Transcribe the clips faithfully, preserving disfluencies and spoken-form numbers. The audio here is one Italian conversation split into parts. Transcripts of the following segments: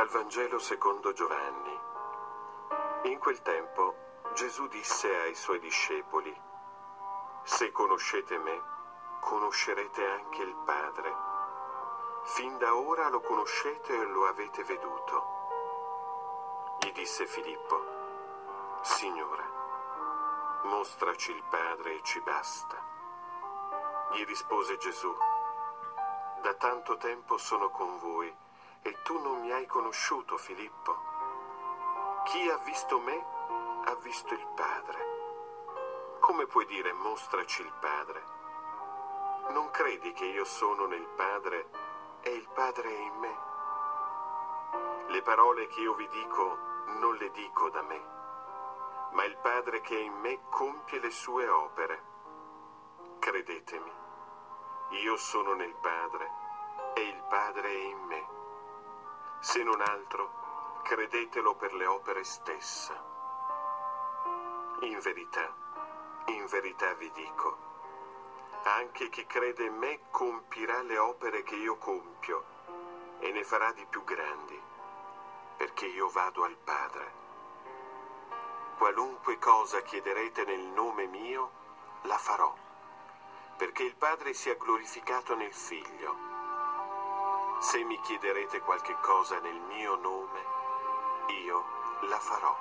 Dal Vangelo secondo Giovanni. In quel tempo Gesù disse ai suoi discepoli: «Se conoscete me, conoscerete anche il Padre. Fin da ora lo conoscete e lo avete veduto». Gli disse Filippo: «Signore, mostraci il Padre e ci basta». Gli rispose Gesù: «Da tanto tempo sono con voi e tu non mi hai conosciuto, Filippo. Chi ha visto me ha visto il Padre. Come puoi dire mostraci il Padre? Non credi che io sono nel Padre e il Padre è in me? Le parole che io vi dico non le dico da me, ma il Padre che è in me compie le sue opere. Credetemi, io sono nel Padre e il Padre è in me. Se non altro, credetelo per le opere stesse. In verità, in verità vi dico, anche chi crede in me compirà le opere che io compio e ne farà di più grandi, perché io vado al Padre. Qualunque cosa chiederete nel nome mio, la farò, perché il Padre sia glorificato nel Figlio. Se mi chiederete qualche cosa nel mio nome, io la farò».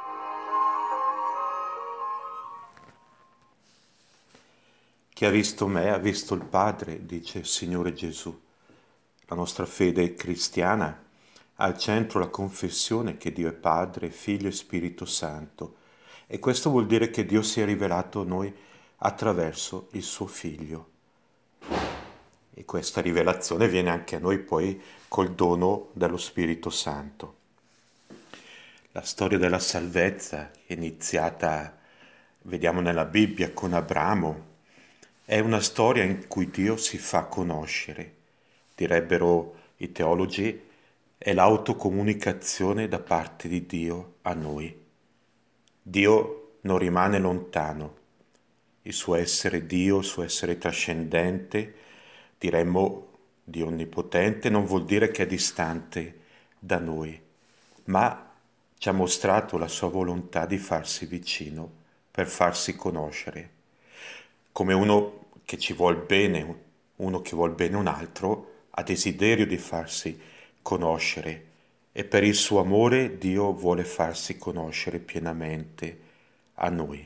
Chi ha visto me ha visto il Padre, dice il Signore Gesù. La nostra fede cristiana ha al centro la confessione che Dio è Padre, Figlio e Spirito Santo. E questo vuol dire che Dio si è rivelato a noi attraverso il suo Figlio. E questa rivelazione viene anche a noi poi col dono dello Spirito Santo. La storia della salvezza, che è iniziata, vediamo nella Bibbia, con Abramo, è una storia in cui Dio si fa conoscere. Direbbero i teologi, è l'autocomunicazione da parte di Dio a noi. Dio non rimane lontano. Il suo essere Dio, il suo essere trascendente, diremmo Dio onnipotente, non vuol dire che è distante da noi, ma ci ha mostrato la sua volontà di farsi vicino per farsi conoscere. Come uno che ci vuol bene, uno che vuol bene un altro, ha desiderio di farsi conoscere e per il suo amore Dio vuole farsi conoscere pienamente a noi.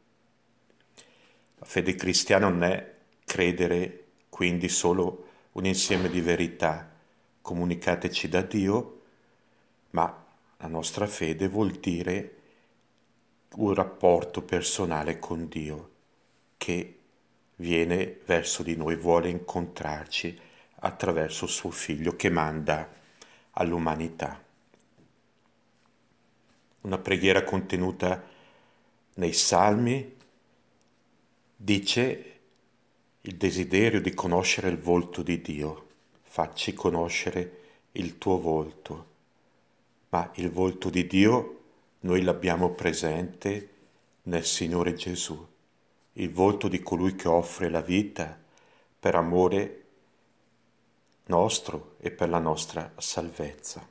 La fede cristiana non è credere quindi solo un insieme di verità comunicateci da Dio, ma la nostra fede vuol dire un rapporto personale con Dio che viene verso di noi, vuole incontrarci attraverso il suo Figlio che manda all'umanità. Una preghiera contenuta nei Salmi dice il desiderio di conoscere il volto di Dio. Facci conoscere il tuo volto. Ma il volto di Dio noi l'abbiamo presente nel Signore Gesù, il volto di colui che offre la vita per amore nostro e per la nostra salvezza.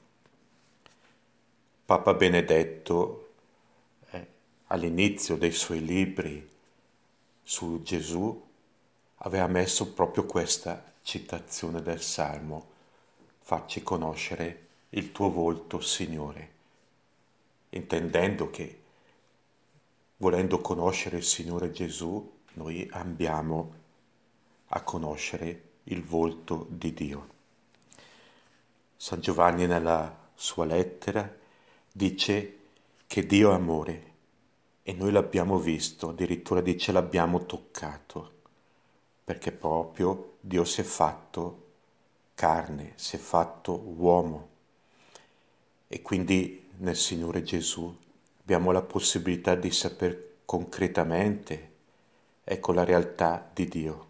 Papa Benedetto, eh, all'inizio dei suoi libri su Gesù, aveva messo proprio questa citazione del Salmo: facci conoscere il tuo volto, Signore, intendendo che, volendo conoscere il Signore Gesù, noi ambiamo a conoscere il volto di Dio. San Giovanni nella sua lettera dice che Dio è amore e noi l'abbiamo visto, addirittura dice l'abbiamo toccato, perché proprio Dio si è fatto carne, si è fatto uomo e quindi nel Signore Gesù abbiamo la possibilità di sapere concretamente, ecco, la realtà di Dio.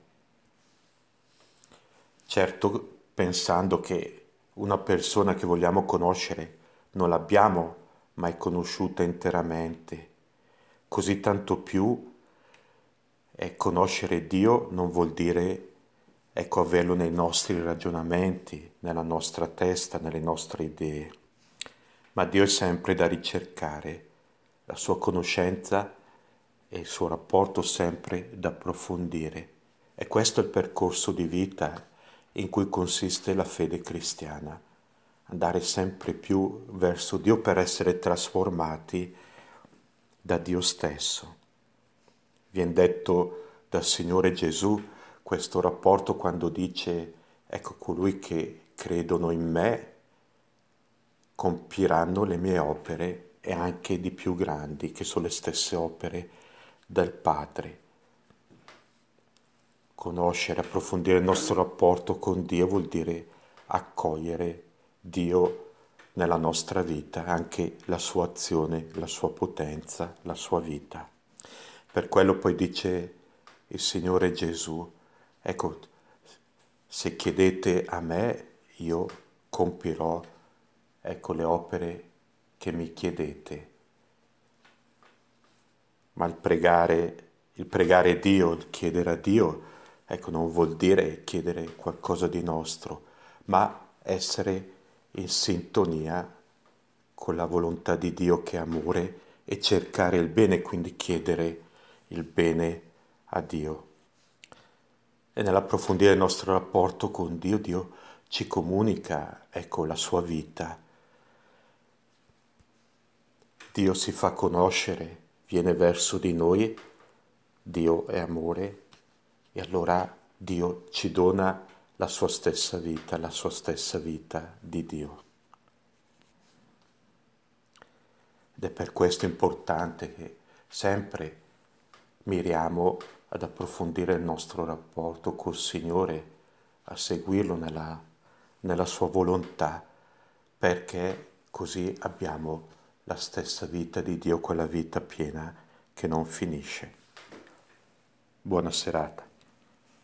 Certo, pensando che una persona che vogliamo conoscere non l'abbiamo mai conosciuta interamente, così tanto più e conoscere Dio non vuol dire, ecco, averlo nei nostri ragionamenti, nella nostra testa, nelle nostre idee. ma Dio è sempre da ricercare, la sua conoscenza e il suo rapporto sempre da approfondire. E questo è il percorso di vita in cui consiste la fede cristiana, andare sempre più verso Dio per essere trasformati da Dio stesso. Viene detto dal Signore Gesù questo rapporto quando dice: ecco, colui che credono in me compiranno le mie opere e anche di più grandi, che sono le stesse opere del Padre. Conoscere, approfondire il nostro rapporto con Dio vuol dire accogliere Dio nella nostra vita, anche la sua azione, la sua potenza, la sua vita. Per quello poi dice il Signore Gesù: ecco, se chiedete a me, io compirò, ecco, le opere che mi chiedete. Ma il pregare, il pregare Dio, il chiedere a Dio, ecco, non vuol dire chiedere qualcosa di nostro, ma essere in sintonia con la volontà di Dio che è amore e cercare il bene, quindi chiedere il bene a Dio. E nell'approfondire il nostro rapporto con Dio, Dio ci comunica, ecco, la sua vita. Dio si fa conoscere, viene verso di noi, Dio è amore, e allora Dio ci dona la sua stessa vita, la sua stessa vita di Dio. Ed è per questo importante che sempre miriamo ad approfondire il nostro rapporto col Signore, a seguirlo nella, nella sua volontà, perché così abbiamo la stessa vita di Dio, quella vita piena che non finisce. Buona serata.